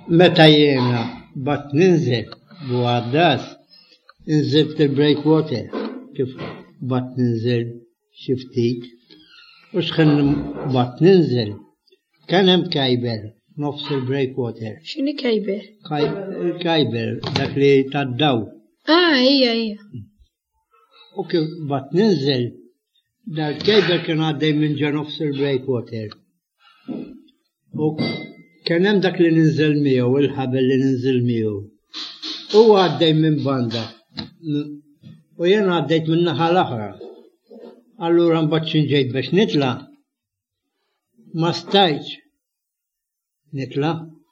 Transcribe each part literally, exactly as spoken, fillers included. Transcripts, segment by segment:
meta jiena bat ninżel b'għaddas, inżilt il-breakwater kif bat ninżel xi ftit. U x'kien bat ninżel kien hemm kajber nofs il-breakwater. X'inhi kajber? Kajber dak li tad-daw. Ah, hija hija. U kif bat ninżel dak kajber kien għaddej minn ġa nofs il-breakwater. U kien hemm dak li ninżel miegħu, il-ħabel li ninżel miegħu. U għaddej minn banda. U jien għaddejt minn naħa l-aħra. Allura mbagħad x'inġejt biex nitla' ma stajtx nitla'.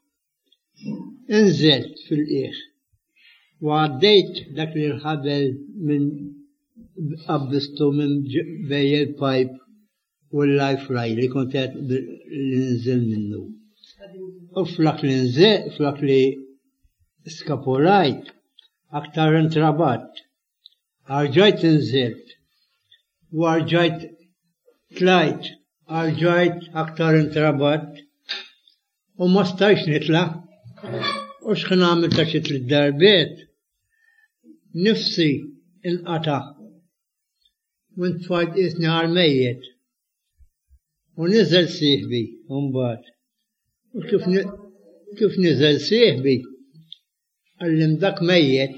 Inżelt fil-qiegħ. U għaddejt dak li l-ħabel minn qabbistu minn bej il-pipe u l-life ray li kont qed li nżel minnu. U flak li nżel, flak li skapolajt, aktar intrabat. Arġajt nżelt. U arġajt tlajt, arġajt aktar intrabat. U ma stajx nitla'. U x'kien għamil ta' xi tliet darbiet. Nifsi inqata'. U ntfajt isni għal mejjed. U niżel sieħbi, mbagħad. U kif niżel sieħbi, għallim dak mejjed,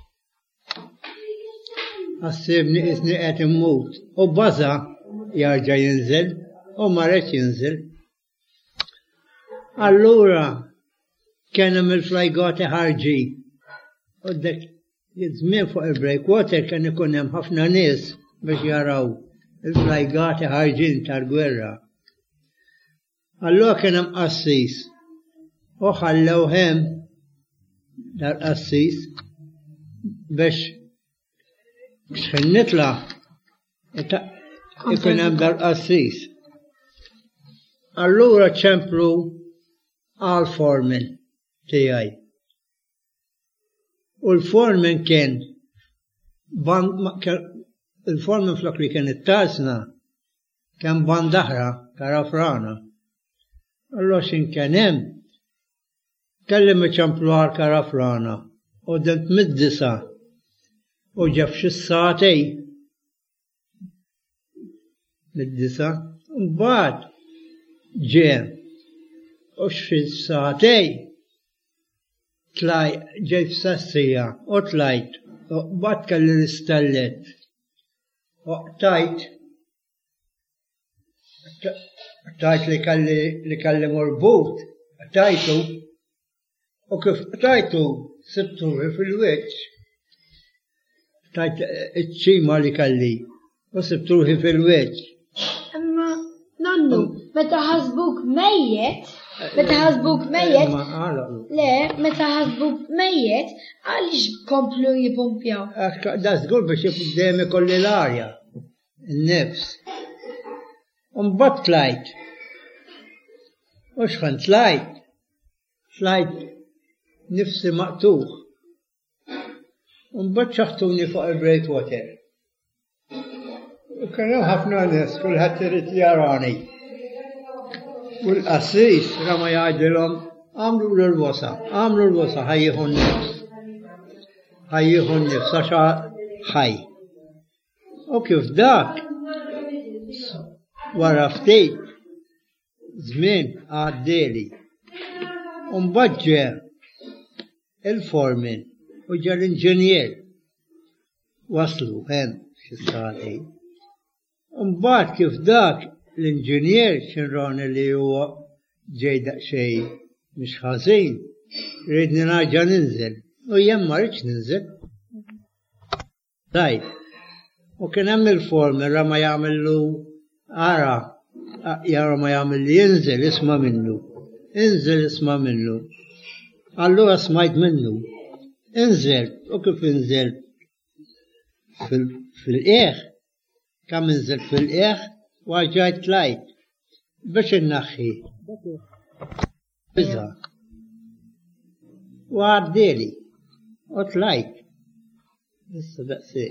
għassibni isni qed immut. U baża jarġa' jinżel, u ma rridx jinżel. Allura kien hemm il-flajgati ħarġi. U dak żmien fuq il-breakwater kien ikun hemm ħafna nies biex jaraw il-flajgati ħarġin tal-gwerra. Allura kien hemm qassis. U ħallew hemm dal-qassis biex x'kien nitla' ikun hemm dal-qassis. Allura ċemplu għal-foreman tiegħi. U l-foreman kien il-foreman flok li kien it-tasna kien band aħra karafrana. Allura x'in kien hemm kellim iċemplu għal-karafrana u dent mid-disa u ġef xi saatej mid-disa mbagħad ġie u xi saatej tlaj ġej f'sassija u tlajt u mbagħad kelli l-istellet u tajt tajt li kelli li kelli morbut tajtu u kif tajtu sibtuħi fil-wiċċ tajt iċ-ċima li kelli u sibtuħi fil-wiċċ. Imma nonnu, meta ħasbuk mejjed, meta ħasbuk mejjed, le, meta ħasbuk mejjed, għaliex komplu jipumpjaw? Da żgur biex jibdem ikolli l-arja, n-nifs. U mbagħad tlajt. U x'kien tlajt? Tlajt nifsi maqtuħ. U mbagħad ċaħtuni fuq il-breakwater. U kien hemm ħafna nies kulħadd irid jarani. U l-qassis rama jgħidilhom għamlu l-wosa, għamlu l-wosa ħajjieħu n-nifs. Ħajjieħu n-nifs għax ħaj. U kif dak wara ftit żmien għaddieli. U mbagħad ġie il-foreman u ġie l-inġinier waslu hemm xi saatej. U mbagħad kif dak l-inġinier xinroni li huwa ġej daqsxejn mhux ħażin, ridni narġa' ninżel. U jien ma rridx ninżel. Tajt. U kien hemm il-foreman ra ma jagħmillu ara jara ma jagħmel li jinżel isma' minnu. Inżel isma' minnu. Allura smajt minnu. Inżel, u kif inżel fil-qiegħ, kemm inżel fil-qiegħ u ġajt tlajt biex innaħħi. Biża. U għaddieli u tlajt. Issa daqshekk.